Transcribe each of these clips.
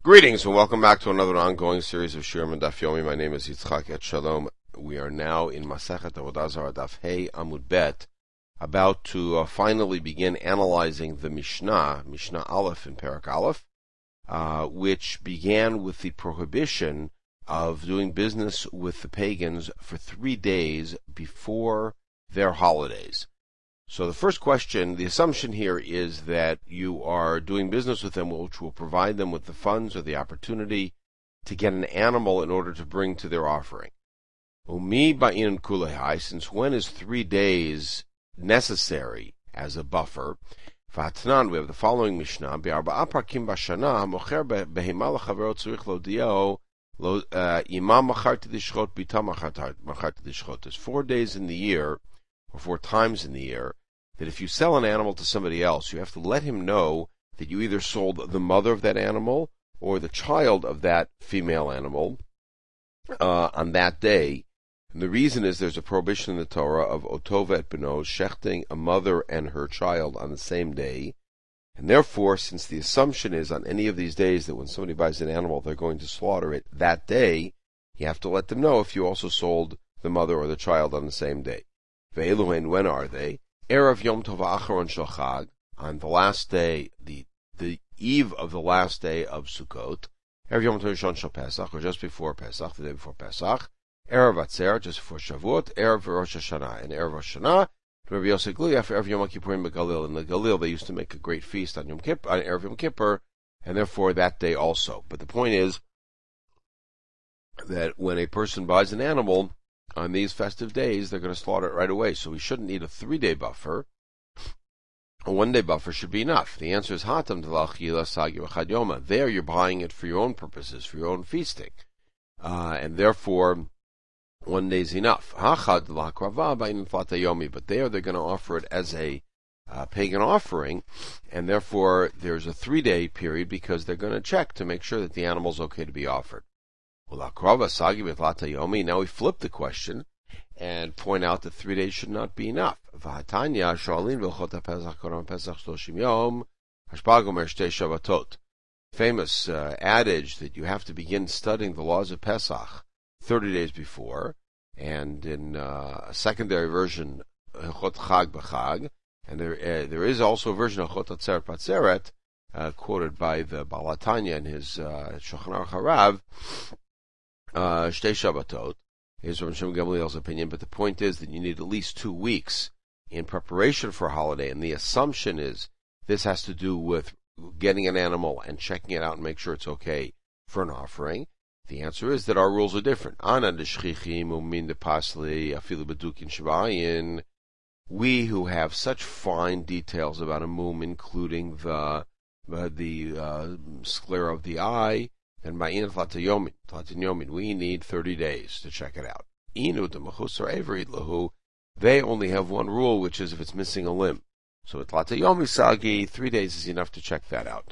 Greetings and welcome back to another ongoing series of Shiurim and Daf Yomi. My name is Yitzchak Et Shalom. We are now in Masechet Avodah Zarah Daf Hey Amud Bet, about to finally begin analyzing the Mishnah Aleph in Perek Aleph, which began with the prohibition of doing business with the pagans for 3 days before their holidays. So the first question, the assumption here is that you are doing business with them, which will provide them with the funds or the opportunity to get an animal in order to bring to their offering. Umi ba'in kulehai, since when is 3 days necessary as a buffer? V'hatnan, we have the following Mishnah, be'arba'a parakim b'shana, mocher behema l'chavero tzurich lodi'o, imam macharti dishchot, bita macharti dishchot. There's 4 days in the year, or 4 times in the year, that if you sell an animal to somebody else, you have to let him know that you either sold the mother of that animal or the child of that female animal on that day. And the reason is there's a prohibition in the Torah of otovet beno, shechting a mother and her child on the same day. And therefore, since the assumption is on any of these days that when somebody buys an animal, they're going to slaughter it that day, you have to let them know if you also sold the mother or the child on the same day. Ve'eluhen, when are they? Erev Yom Tov Acharon Shel Chag, on the last day, the eve of the last day of Sukkot. Erev Yom Tov Rishon Shel Pesach, or just before Pesach, the day before Pesach. Erev Atzer, just before Shavuot. Erev Rosh Hashanah, and Erev Rosh Hashanah. Rabbi Yosef Glui, after Erev Yom Kippurim Begalil. In the Galil, they used to make a great feast on Erev Yom Kippur, and therefore that day also. But the point is that when a person buys an animal on these festive days, they're going to slaughter it right away. So we shouldn't need a 3-day buffer. A 1-day buffer should be enough. The answer is hatam d'lachila sagi v'chad yoma. There you're buying it for your own purposes, for your own feasting. And therefore, 1 day is enough. Hachad d'lakrava ba'in flata yomi. But there they're going to offer it as a pagan offering, and therefore there's a 3-day period because they're going to check to make sure that the animal's okay to be offered. Now we flip the question and point out that 3 days should not be enough. Famous adage that you have to begin studying the laws of Pesach 30 days before, and in a secondary version, Hilchot Chag B'Chag, and there is also a version of Hilchot Atzeret B'Atzeret, quoted by the Baal HaTanya in his Shulchan Aruch Harav, Shtei Shabbatot. Here's Rabbi Shem Gamliel's opinion, but the point is that you need at least 2 weeks in preparation for a holiday, and the assumption is this has to do with getting an animal and checking it out and make sure it's okay for an offering. The answer is that our rules are different. We who have such fine details about a mum, including the sclera of the eye, and ma'in tlatayomin, we need 30 days to check it out. They only have one rule, which is if it's missing a limb. So at tlatayomi sagi, 3 days is enough to check that out.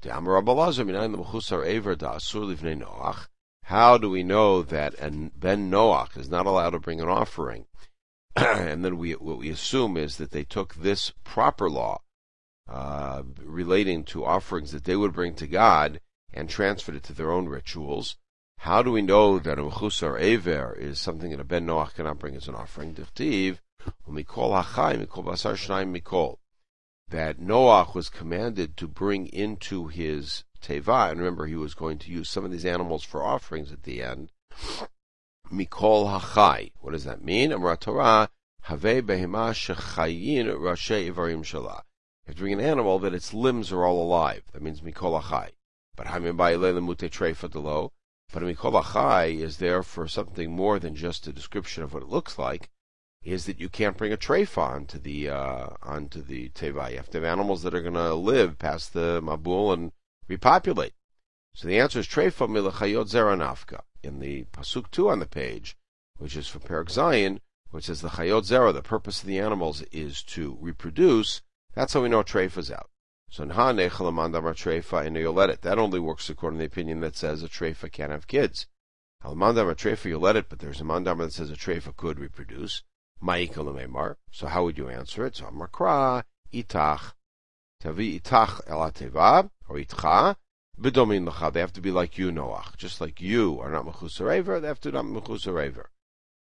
How do we know that Ben Noach is not allowed to bring an offering? And then what we assume is that they took this proper law relating to offerings that they would bring to God and transferred it to their own rituals. How do we know that a mechusar aver is something that a Ben Noach cannot bring as an offering? Dichtiv, umikol hachai, mikol basar shnayim mikol. That Noach was commanded to bring into his teva, and remember he was going to use some of these animals for offerings at the end. Mikol hachai. What does that mean? Amar Torah, have behema shechayin rashe ivarim shalah. You have to bring an animal that its limbs are all alive. That means mikol hachai. But mikol hachai is there for something more than just a description of what it looks like. Is that you can't bring a treifa onto the teva. You have to have animals that are going to live past the mabul and repopulate. So the answer is treifa milachayot zeranafka. In the pasuk 2 on the page, which is from Perek Zayin, which says the chayot zera, the purpose of the animals is to reproduce. That's how we know treifa is out. So nha nechel amandamar treifa and you'll let it. That only works according to the opinion that says a treifa can't have kids. Alamandamar treifa, you'll let it, but there's a mandamar that says a treifa could reproduce. Ma'ikal memar. So how would you answer it? So amakra itach tavi itach elateva or itcha B'domin l'cha, they have to be like you, Noach. Just like you are not mechusar aver, they have to not mechusar aver.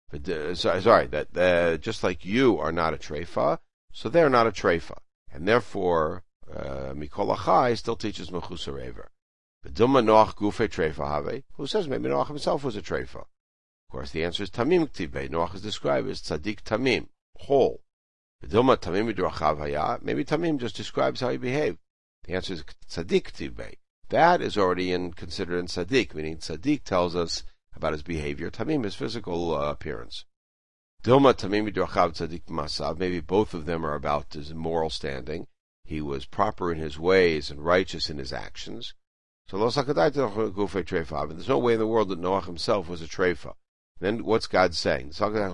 Just like you are not a treifa, so they're not a treifa. And therefore, Mikol Achai still teaches mechusar aver. B'duma Noach gufe treifa have, who says maybe Noach himself was a treifa. Of course, the answer is Tamim Ktibei. Noach is described as Tzaddik Tamim, whole. B'duma Tamim Midrachav Haya, maybe Tamim just describes how he behaved. The answer is Tzaddik Ktibei. That is already considered in Tzaddik, meaning Tzaddik tells us about his behavior. Tamim, his physical appearance. Dilma Tamim Midrachav Tzaddik Masav, maybe both of them are about his moral standing. He was proper in his ways and righteous in his actions. So Lo Sakadai Gufe Treifa. There's no way in the world that Noach himself was a treifa. Then what's God saying?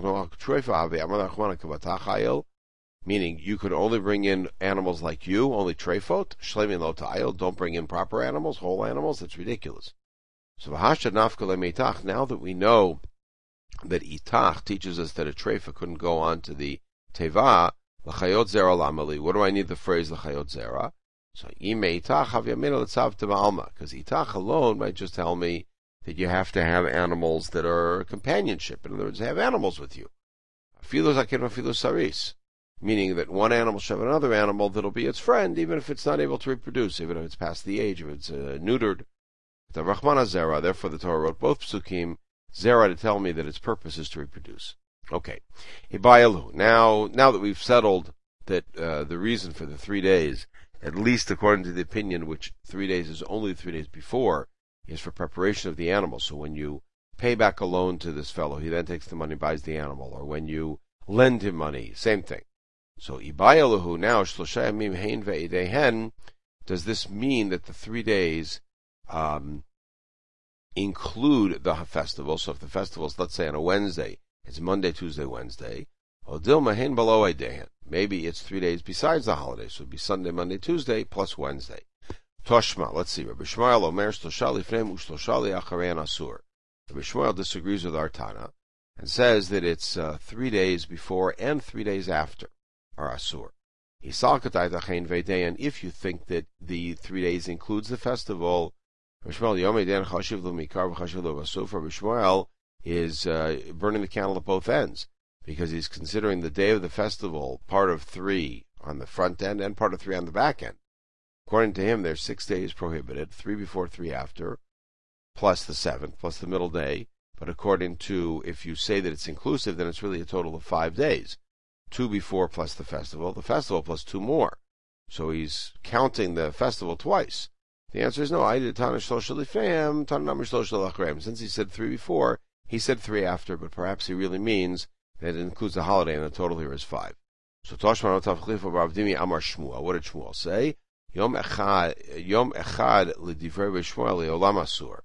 Meaning you could only bring in animals like you, only treifot, shlemin lo ta'ayil, don't bring in proper animals, whole animals. That's ridiculous. So now that we know that Itach teaches us that a treifa couldn't go on to the teva, l'chayot zera lamali. What do I need the phrase l'chayot zera? So ime Itach hav yamin l'tzav t'ma'alma, because Itach alone might just tell me that you have to have animals that are companionship. In other words, have animals with you. Meaning that one animal should have another animal that'll be its friend, even if it's not able to reproduce, even if it's past the age, if it's neutered. The Rahmana Zera, therefore the Torah wrote both psukim, Zera to tell me that its purpose is to reproduce. Okay. Ibayalu. Now that we've settled that the reason for the 3 days, at least according to the opinion, which 3 days is only 3 days before, is for preparation of the animal. So when you pay back a loan to this fellow, he then takes the money and buys the animal. Or when you lend him money, same thing. So Ibayalahu now, Shlosha Yamim Hein Ve'idehen, does this mean that the 3 days include the festival? So if the festival is, let's say, on a Wednesday, it's Monday, Tuesday, Wednesday. Odilma Hein Below Idehen. Maybe it's 3 days besides the holiday, so it would be Sunday, Monday, Tuesday, plus Wednesday. Toshma, let's see. Rabbi Shmuel Omer Shlosha Lifneim Ushloshah Li'acharein Asur. Rabbi Shmuel disagrees with our Tana and says that it's 3 days before and 3 days after are Asur. And if you think that the 3 days includes the festival, Rabbi Shmuel is burning the candle at both ends, because he's considering the day of the festival part of 3 on the front end and part of 3 on the back end. According to him, there's 6 days prohibited, 3 before, 3 after, plus the 7th, plus the middle day. But according to, if you say that it's inclusive, then it's really a total of 5 days. 2 before plus the festival plus 2 more. So he's counting the festival twice. The answer is no. I did Tana Shlosha Lifneim, Tana Namar Shlosha Lacharem. Since he said 3 before, he said 3 after, but perhaps he really means that it includes the holiday, and the total here is 5. So Toshma Notav Chlifa Bravdimi Amar Shmuel. What did Shmuel say? Yom Echad L'Divrei Shmuel Le'olam Asur.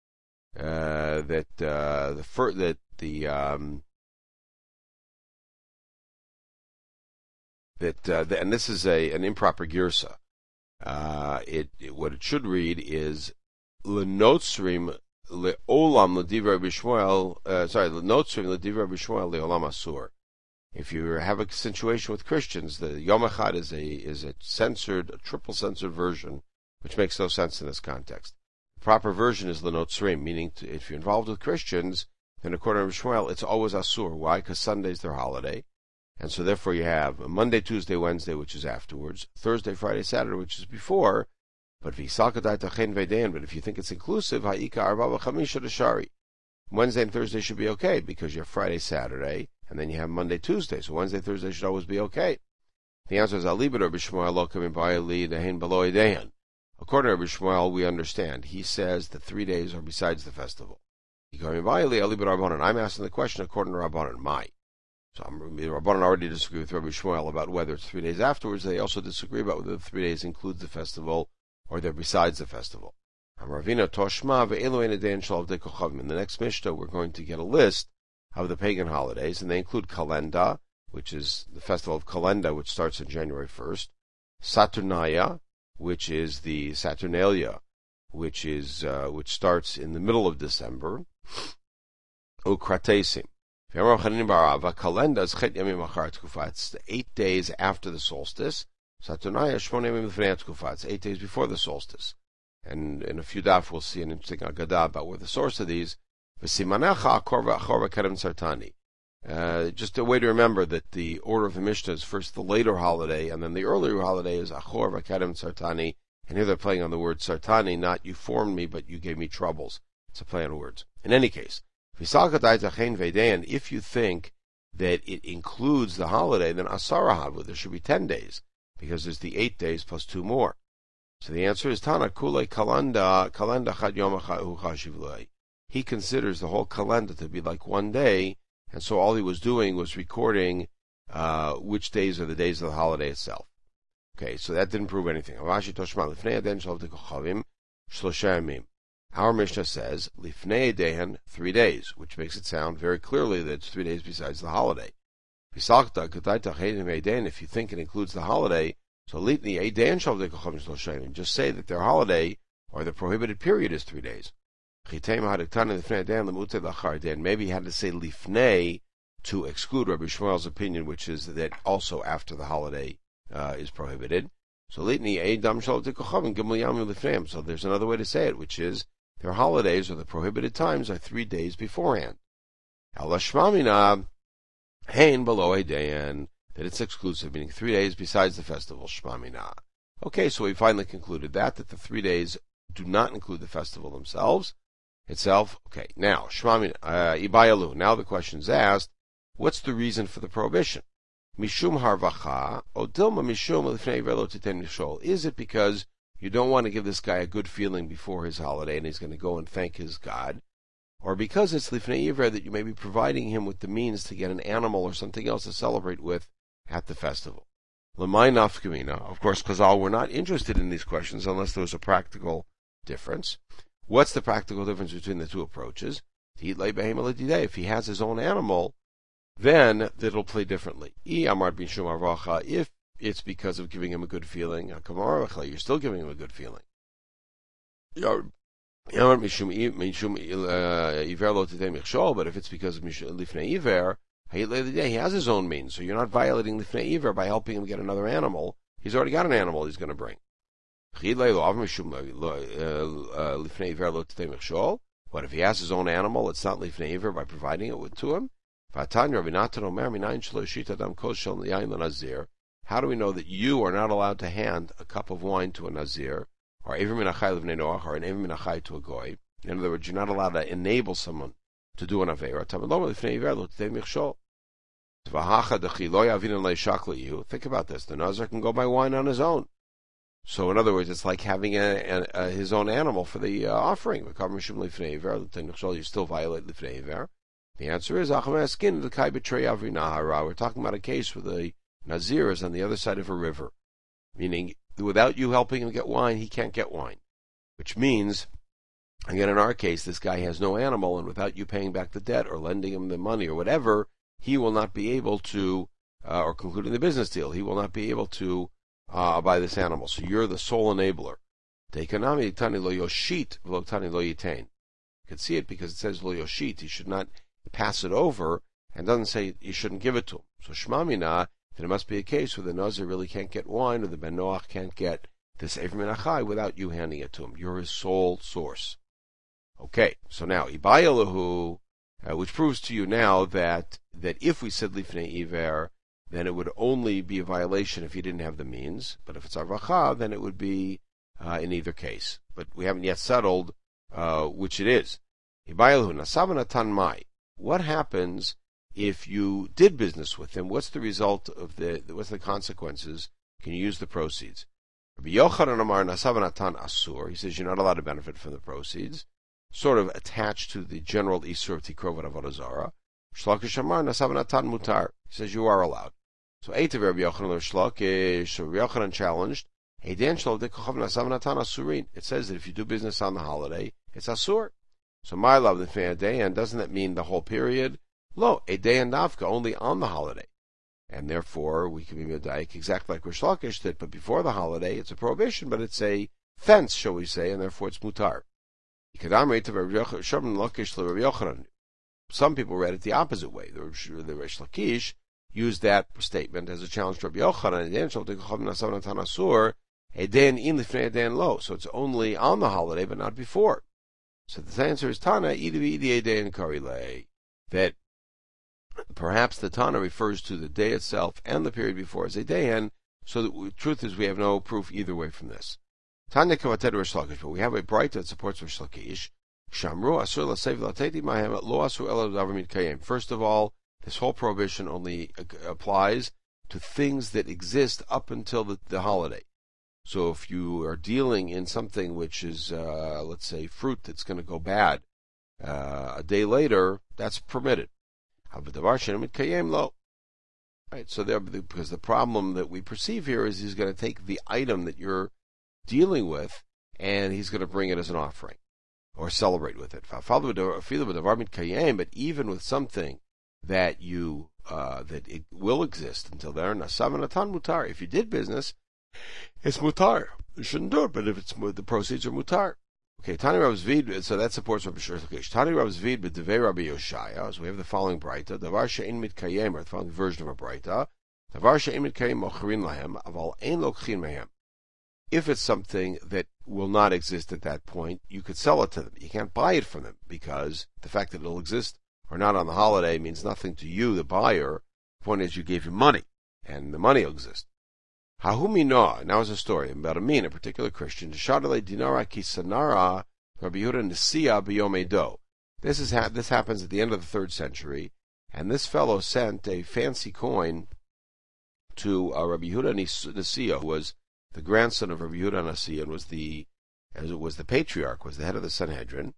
And this is an improper girsa. What it should read is L'Notzrim Le'olam L'Divrei B'Shmuel. L'Notzrim L'Divrei B'Shmuel Le'olam Asur. If you have a situation with Christians, the Yom Echad is a triple censored version, which makes no sense in this context. The proper version is L'Notzrim, meaning if you're involved with Christians, then according to Shmuel, it's always Asur. Why? Because Sunday's their holiday. And so therefore you have Monday, Tuesday, Wednesday, which is afterwards, Thursday, Friday, Saturday, which is before. But if you think it's inclusive, Wednesday and Thursday should be okay, because you have Friday, Saturday, and then you have Monday, Tuesday. So Wednesday, Thursday should always be okay. The answer is Alibid Rabbi Shmuel lo kamim ba'ali dehin below edehin. According to Rabbi Shmuel, we understand. He says the 3 days are besides the festival. I'm asking the question according to Rabbanan. So Rabbanan already disagree with Rabbi Shmuel about whether it's 3 days afterwards. They also disagree about whether the 3 days includes the festival or they're besides the festival. In the next Mishnah, we're going to get a list of the pagan holidays, and they include Kalenda, which is the festival of Kalenda, which starts on January 1st, Saturnalia, which is the Saturnalia, which starts in the middle of December, Ukratesim. Kalenda is Chet Yamim Achar Tkufa. It's 8 days after the solstice. Saturnaya Shmon Yamim Lefnei Tkufa. It's 8 days before the solstice. And in a few daf we'll see an interesting agadah about where the source of these. V'simanecha korva kedem sartani. Just a way to remember that the order of the Mishnah is first the later holiday, and then the earlier holiday is Achor V'Kedem Sartani. And here they're playing on the word Sartani, not you formed me, but you gave me troubles. It's a play on words. In any case, and if you think that it includes the holiday, then Asara Havu, there should be 10 days, because there's the 8 days plus 2 more. So the answer is Tana Kule Kalanda Chad Yom Chashivlei. He considers the whole kalenda to be like 1 day. And so all he was doing was recording which days are the days of the holiday itself. Okay, so that didn't prove anything. Our Mishnah says, Lifnei Dehen, 3 days, which makes it sound very clearly that it's 3 days besides the holiday. If you think it includes the holiday, so just say that their holiday, or the prohibited period, is 3 days. Maybe he had to say lifnei to exclude Rabbi Shmuel's opinion, which is that also after the holiday is prohibited. So there's another way to say it, which is their holidays or the prohibited times are 3 days beforehand. That it's exclusive, meaning 3 days besides the festival. Shmamina. Okay, so we finally concluded that the 3 days do not include the festival itself. Okay, now Ibayalu. Now the question is asked: what's the reason for the prohibition? Mishum harvacha o dilma mishum lifnei velo titen mishol. Is it because you don't want to give this guy a good feeling before his holiday and he's going to go and thank his God, or because it's lifnei iver that you may be providing him with the means to get an animal or something else to celebrate with at the festival? L'may nafkamina. Of course, Chazal were not interested in these questions unless there was a practical difference. What's the practical difference between the two approaches? If he has his own animal, then it'll play differently. If it's because of giving him a good feeling, you're still giving him a good feeling. But if it's because of lifnei iver, he has his own means, so you're not violating lifnei iver by helping him get another animal. He's already got an animal he's going to bring. What if he has his own animal? It's not lifnei iver by providing it to him. How do we know that you are not allowed to hand a cup of wine to a nazir, or an ever minachai to a goy? In other words, you're not allowed to enable someone to do an avera. Think about this: the nazir can go buy wine on his own. So, in other words, it's like having his own animal for the offering. You still violate lifnei iver. The answer is, we're talking about a case where the nazir is on the other side of a river, meaning without you helping him get wine, he can't get wine. Which means, again, in our case, this guy has no animal, and without you paying back the debt or lending him the money or whatever, he will not be able to, or concluding the business deal, he will not be able to buy this animal. So you're the sole enabler. You can see it because it says lo yoshit. He should not pass it over, and doesn't say you shouldn't give it to him. So shmamina, that it must be a case where the nazir really can't get wine, or the ben noach can't get this ever minachai without you handing it to him. You're his sole source. Okay, so now ibayalahu, which proves to you now that if we said lifnei iver, then it would only be a violation if you didn't have the means. But if it's arvacha, then it would be in either case. But we haven't yet settled which it is. What happens if you did business with him? What's the result of what's the consequences? Can you use the proceeds? Rabbi Yochanan Amar Nasavanatan Asur. He says you're not allowed to benefit from the proceeds. Sort of attached to the general Isur of Tikrovat Avodah Zarah. Shlakish Amar Nasavanatan Mutar. He says you are allowed. So Eitav Rabbi Yochanan or Shlakish. So Rabbi Yochanan challenged. It says that if you do business on the holiday, it's Asur. So my love, the Dayan, doesn't that mean the whole period? Lo, a Dayan Nafka, only on the holiday. And therefore, we can be Medaik exactly like Rish Lakish did, but before the holiday, it's a prohibition, but it's a fence, shall we say, and therefore it's Mutar. Some people read it the opposite way. The Rish Lakish used that statement as a challenge to Rabbi Yochanan, a day in lifnei a day low. So it's only on the holiday, but not before. So the answer is Tana idi a day in karile, that perhaps the Tana refers to the day itself and the period before as a dayan. So the truth is, we have no proof either way from this. Tanya kavated Rish Lakish, but we have a bright that supports Rish Lakish. Shamru asur l'seiv l'ateti mahem lo asur ela davar mitkayim. First of all, this whole prohibition only applies to things that exist up until the holiday. So if you are dealing in something which is, let's say, fruit that's going to go bad a day later, that's permitted. Right, so because the problem that we perceive here is he's going to take the item that you're dealing with and he's going to bring it as an offering or celebrate with it. But even with something that that it will exist until there, mutar. If you did business, it's mutar. You shouldn't do it, but if the proceeds are mutar. Okay, Tani Rav Zvid, so that supports Rabbi Shlokish. Tani Rav Zvid b'devei Rabbi Yoshaya, so we have the following brayta, davar she'ein mitkayem, or the following version of a brayta, davar she'ein mitkayem mochrin lahem, aval ein lokchin mehem. If it's something that will not exist at that point, you could sell it to them. You can't buy it from them, because the fact that it'll exist or not on the holiday means nothing to you, the buyer. The point is you gave him money, and the money will exist. Hahumina, now is a story about a particular Christian, Shadale dinara kisanara Rabbi Yehuda Nesiya b'yomedo. This happens at the end of the 3rd century, and this fellow sent a fancy coin to Rabbi Yehuda Nesiya, who was the grandson of Rabbi Yehuda Nesiya, and was the patriarch, was the head of the Sanhedrin.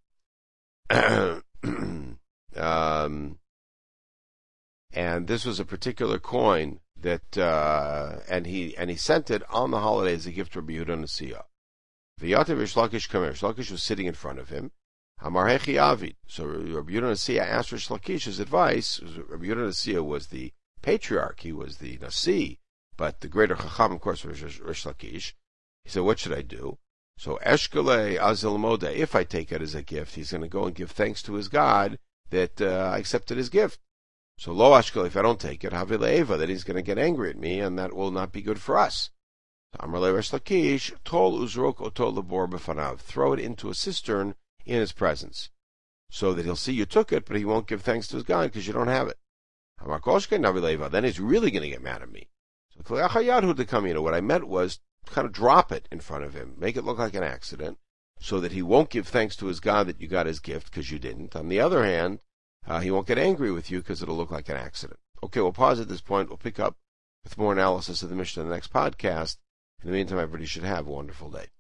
And this was a particular coin that, and he sent it on the holiday as a gift to Rabbi Yehuda Nesiya. V'yatev Rish Lakish kamer. Rish Lakish was sitting in front of him. Hamar hechi avid. So Rabbi Yehuda Nesiya asked Rish Lakish's advice. Rabbi Yehuda Nesiya was the patriarch. He was the Nasi, but the greater Chacham, of course, was Rish Lakish. He said, "What should I do?" So Eshkele Azil Moda. If I take it as a gift, he's going to go and give thanks to his God that I accepted his gift. So lo ashkel, if I don't take it, havile eva, that he's going to get angry at me, and that will not be good for us. Amar Rish Lakish, tol uzrok oto lebor b'fanav, throw it into a cistern in his presence, so that he'll see you took it, but he won't give thanks to his God because you don't have it. Amar koshken havile eva, then he's really going to get mad at me. So what I meant was kind of drop it in front of him, make it look like an accident, so that he won't give thanks to his God that you got his gift because you didn't. On the other hand, he won't get angry with you because it'll look like an accident. Okay, we'll pause at this point. We'll pick up with more analysis of the Mishnah in the next podcast. In the meantime, everybody should have a wonderful day.